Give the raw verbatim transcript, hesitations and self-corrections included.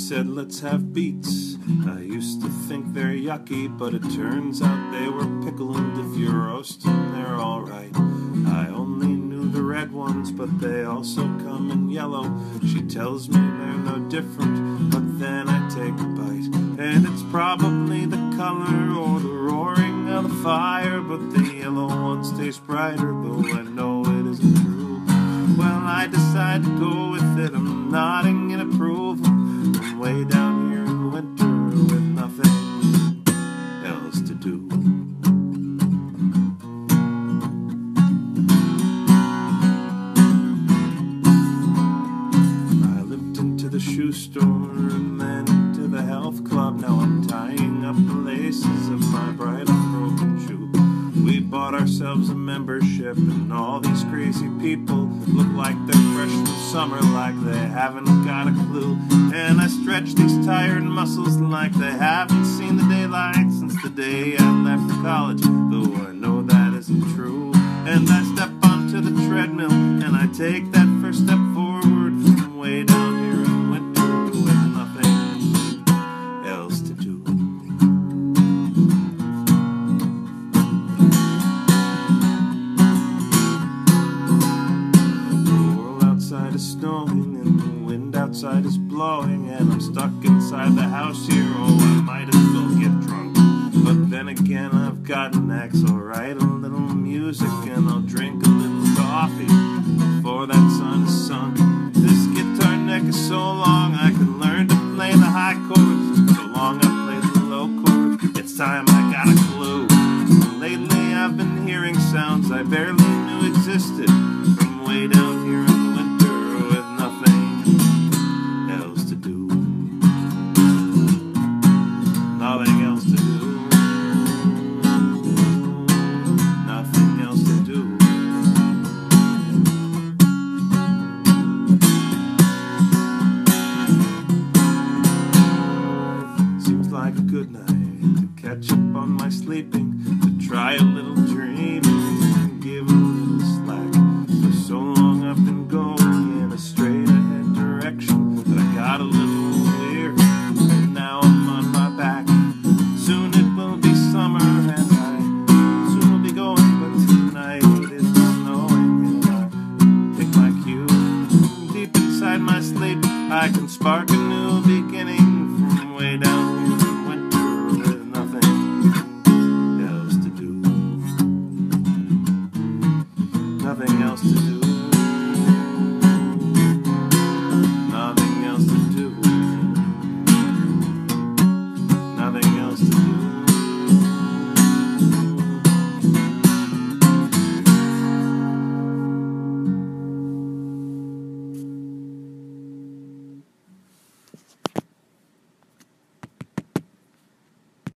said, let's have beets. I used to think they're yucky, but it turns out they were pickled, and if you roast them, they're alright. I only knew the red ones, but they also come in yellow. She tells me they're no different, but then I take a bite, and it's probably the color or the roaring of the fire, but the yellow ones taste brighter, though I know it isn't true. Well, I decide to go with it. I'm nodding in approval. I'm way down here in the winter with nothing else to do. I limped into the shoe store and then into the health club. Now I'm tying up the laces of my bright unbroken shoe. We bought ourselves a membership, and all these crazy people look like they're fresh from summer, like they haven't got a clue. And I stretch these tired muscles like they haven't seen the daylight since the day I left college, though I know that isn't true. And I step onto the treadmill, and I take that first step forward from way down here in winter with nothing else to do. Outside is snowing and the wind outside is blowing, and I'm stuck inside the house here. Oh, I might as well get drunk, but then again I've got an axe. I'll write a little music and I'll drink a little coffee before that sun is sunk. This guitar neck is so long I can learn to play the high chords. So long I played the low chords, it's time I got a clue. Lately I've been hearing sounds I barely knew existed from way down here in the winter with nothing else to do. Nothing else to do. Nothing else to do. Seems like a good night to catch up on my sleeping, to try a little dreaming and give a little slack. For so long I've been going in a straight ahead direction that I got a little weird, and now I'm on my back. Soon it will be summer and I soon will be going, but tonight is not knowing, and I take my cue. Deep inside my sleep I can spark a new beginning from way down here in winter with nothing else to do. Nothing else to do.